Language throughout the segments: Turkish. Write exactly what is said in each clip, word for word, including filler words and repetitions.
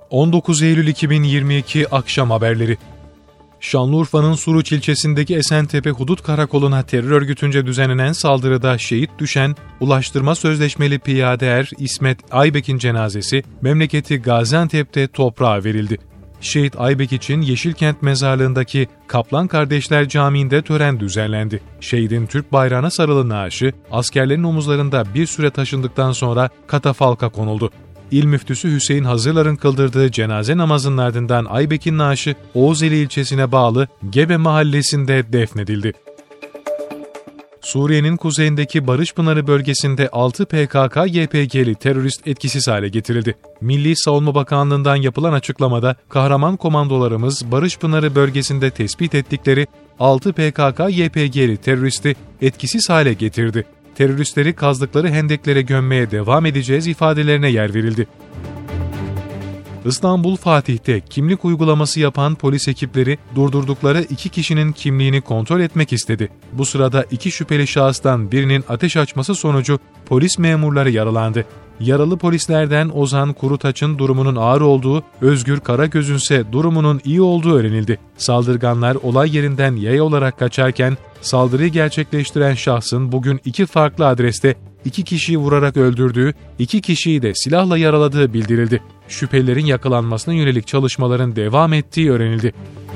on dokuz Eylül iki bin yirmi iki Akşam Haberleri. Şanlıurfa'nın Suruç ilçesindeki Esentepe Hudut Karakolu'na terör örgütünce düzenlenen saldırıda şehit düşen Ulaştırma Sözleşmeli Piyade Er İsmet Aybek'in cenazesi memleketi Gaziantep'te toprağa verildi. Şehit Aybek için Yeşilkent Mezarlığı'ndaki Kaplan Kardeşler Camii'nde tören düzenlendi. Şehidin Türk bayrağına sarılı naaşı askerlerin omuzlarında bir süre taşındıktan sonra katafalka konuldu. İl Müftüsü Hüseyin Hazırlar'ın kıldırdığı cenaze namazının ardından Aybek'in naaşı Oğuzeli ilçesine bağlı Gebe mahallesinde defnedildi. Suriye'nin kuzeyindeki Barış Pınarı bölgesinde altı P K K Y P G'li terörist etkisiz hale getirildi. Milli Savunma Bakanlığı'ndan yapılan açıklamada kahraman komandolarımız Barış Pınarı bölgesinde tespit ettikleri altı P K K Y P G'li teröristi etkisiz hale getirdi. Teröristleri kazdıkları hendeklere gömmeye devam edeceğiz ifadelerine yer verildi. İstanbul Fatih'te kimlik uygulaması yapan polis ekipleri durdurdukları iki kişinin kimliğini kontrol etmek istedi. Bu sırada iki şüpheli şahıstan birinin ateş açması sonucu polis memurları yaralandı. Yaralı polislerden Ozan Kurutaç'ın durumunun ağır olduğu, Özgür Karagöz'ün ise durumunun iyi olduğu öğrenildi. Saldırganlar olay yerinden yaya olarak kaçarken saldırıyı gerçekleştiren şahsın bugün iki farklı adreste iki kişiyi vurarak öldürdüğü, iki kişiyi de silahla yaraladığı bildirildi. Şüphelilerin yakalanmasına yönelik çalışmaların devam ettiği öğrenildi.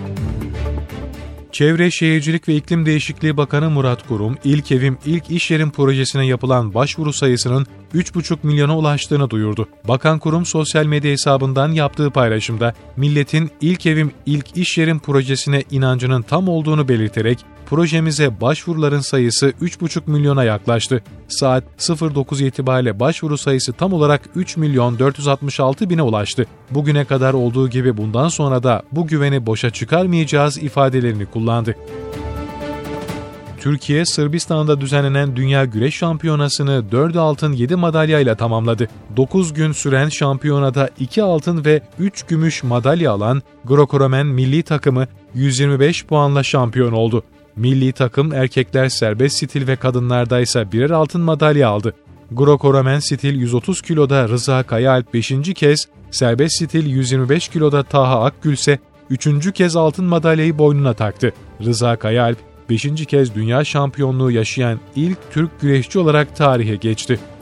Çevre, Şehircilik ve İklim Değişikliği Bakanı Murat Kurum, İlk Evim İlk İş Yerim projesine yapılan başvuru sayısının üç buçuk milyona ulaştığını duyurdu. Bakan Kurum sosyal medya hesabından yaptığı paylaşımda milletin İlk Evim İlk İş Yerim projesine inancının tam olduğunu belirterek projemize başvuruların sayısı üç buçuk milyona yaklaştı. Saat sıfır dokuz itibariyle başvuru sayısı tam olarak üç milyon dört yüz altmış altı bine ulaştı. Bugüne kadar olduğu gibi bundan sonra da bu güveni boşa çıkarmayacağız ifadelerini kullandı. Türkiye, Sırbistan'da düzenlenen Dünya Güreş Şampiyonası'nı dört altın yedi madalyayla tamamladı. dokuz gün süren şampiyonada iki altın ve üç gümüş madalya alan Grekoromen milli takımı yüz yirmi beş puanla şampiyon oldu. Milli takım erkekler serbest stil ve kadınlarda ise birer altın madalya aldı. Grekoromen stil yüz otuz kiloda Rıza Kayaalp beşinci kez, serbest stil yüz yirmi beş kiloda Taha Akgül ise üçüncü kez altın madalyayı boynuna taktı. Rıza Kayaalp beşinci kez dünya şampiyonluğu yaşayan ilk Türk güreşçi olarak tarihe geçti.